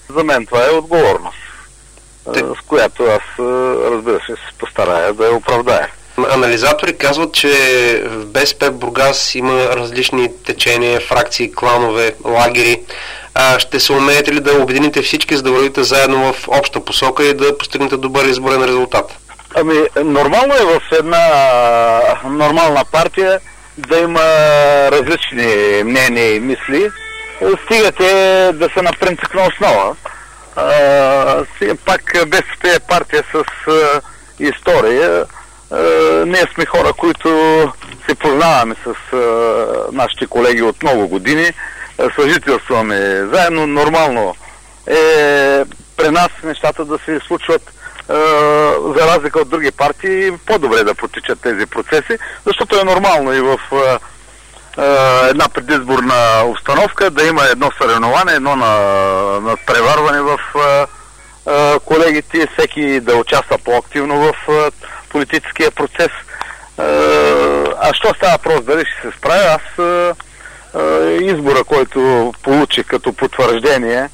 За мен това е отговорност, с която аз, разбира се, се постарая да я оправдая. Анализатори казват, че в БСП Бургас има различни течения, фракции, кланове, лагери. Ще се умеете ли да обедините всички, за да вървите заедно в обща посока и да постигнете добър изборен резултат? Нормално е в една нормална партия да има различни мнения и мисли. Стигате да са на принципна основа. Пак БСП е партия с история. Ние сме хора, които се познаваме с нашите колеги от много години. Съжителстваме заедно. Нормално е при нас нещата да се случват за разлика от други партии, по-добре да протичат тези процеси, защото е нормално и в една предизборна обстановка да има едно съревнование, едно надпреварване в колегите, всеки да участва по-активно в политическия процес. А що става въпрос дали ще се справя? Аз избора, който получих като потвърждение,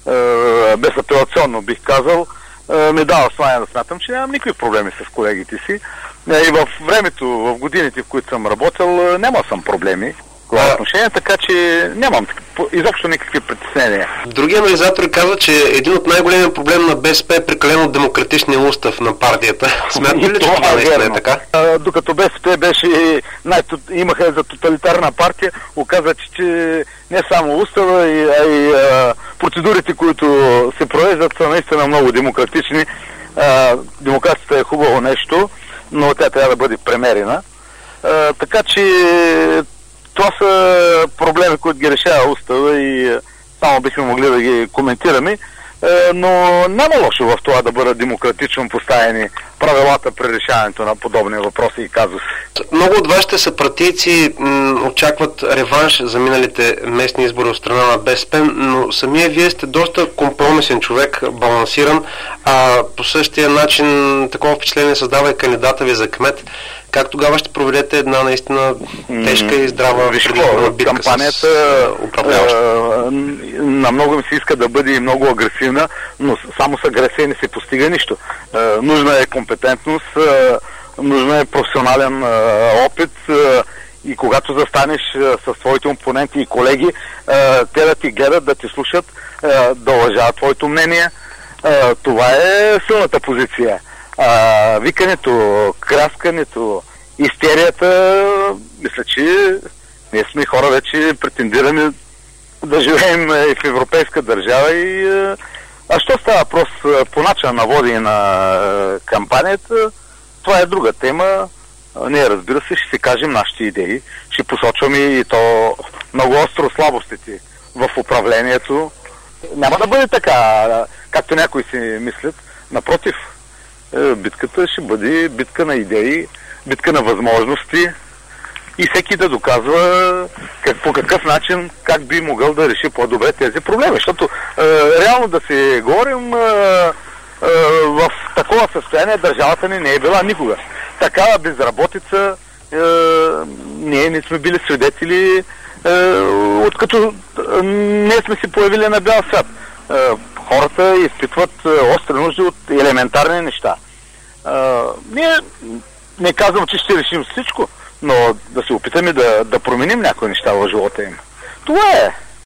безапелационно бих казал, ми дава основание да смятам, че нямам никакви проблеми с колегите си. И в времето, в годините, в които съм работил, нямал съм проблеми в това отношение, така че нямам изобщо никакви притеснения. Други анализатори казват, че един от най-големия проблем на БСП е прекалено демократичния устав на партията. Смятате ли, че това наистина е така? Докато БСП беше имаха за тоталитарна партия, оказва, че не само устава, а и процедурите, които се провеждат, са наистина много демократични. Демокрацията е хубаво нещо, но тя трябва да бъде премерена. Така че това са проблеми, които ги решава устава и само бихме могли да ги коментираме, но няма лошо в това да бъдат демократично поставени правилата при решаването на подобни въпроси и казуси. Много от вашите съпартийци очакват реванш за миналите местни избори от страна на БСП, но самия вие сте доста компромисен човек, балансиран, а по същия начин такова впечатление създава и кандидата ви за кмет. Как тогава ще проведете една наистина тежка и здрава предизборна битка кампанията, с управляващите? На много ми се иска да бъде много агресивна, но само с агресия не се постига нищо. Нужна е компетентност, нужна е професионален опит и когато застанеш с твоите опоненти и колеги, те да ти гледат, да ти слушат, да уважават твоето мнение. Това е силната позиция. Викането, краскането, истерията, мисля, че ние сме хора вече претендираме да живеем и в европейска държава и а що става въпрос по начин на водене на кампанията, това е друга тема. Ние, разбира се, ще си кажем нашите идеи, ще посочваме и то много остро слабостите в управлението. Няма да бъде така, както някои си мислят. Напротив, битката ще бъде битка на идеи, битка на възможности и всеки да доказва по какъв начин, как би могъл да реши по-добре тези проблеми. Защото реално да си говорим, в такова състояние държавата ни не е била никога. Такава безработица ние не сме били свидетели, откато не сме си появили на бял свят. Хората изпитват остри нужди от елементарни неща. Ние не казвам, че ще решим всичко, но да се опитаме да променим някои неща в живота им. Това е.